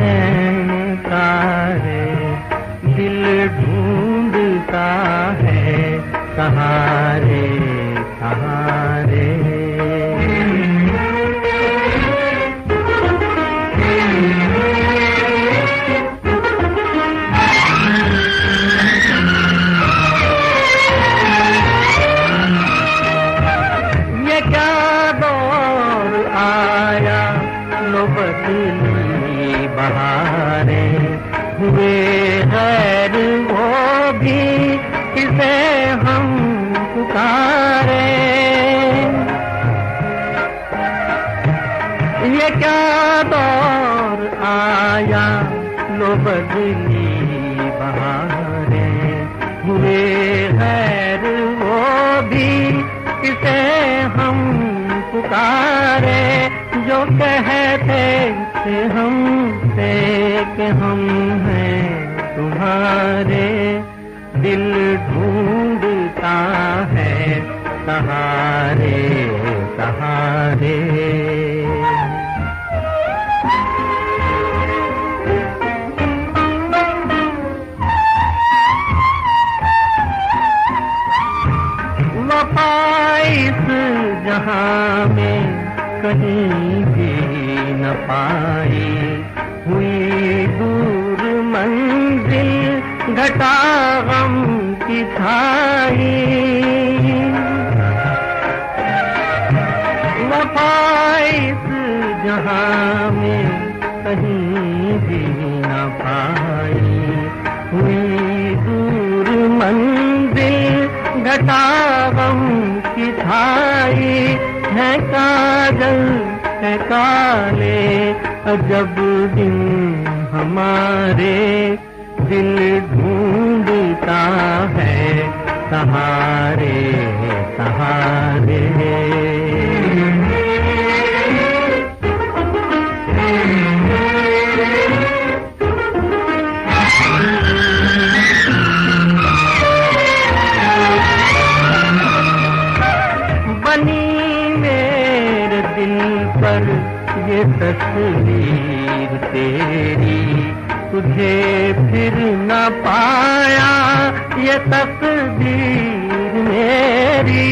नैन तारे, दिल ढूंढता है सहारे सहारे। ये क्या दौर आया, लो बदली बहारें, हुए गैर वो भी किसे हम पुकारे। ये क्या दौर आया, लो बदली बहारें, हुए गैर वो भी किसे हम पुकारे। जो कहते थे हमसे कि हम हैं तुम्हारे, दिल ढूंढता है सहारे सहारे। वफा इस जहां में कहीं भी न पाई, हुई दूर मंजिल घटा गम की छाई। वफा इस जहां में कहीं भी न पाई, हुई दूर मंजिल घटा गम की छाई। है काजल है काले अजब दिन हमारे, दिल ढूंढता है सहारे सहारे। बनी मेरे दिल पर ये तस्वीर तेरी, तुझे फिर न पाया ये तकदीर मेरी।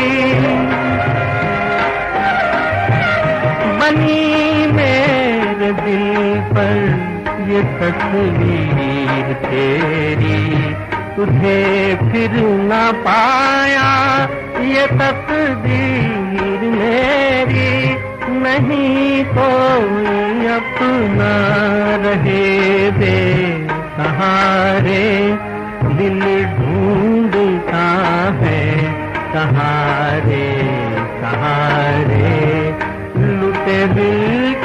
बनी मेरे दिल पर ये तस्वीर तेरी, तुझे फिर न पाया ये तकदीर मेरी। नहीं कोई अपना रहे दे सहारे, दिल ढूंढता है सहारे सहारे। लुटे दिल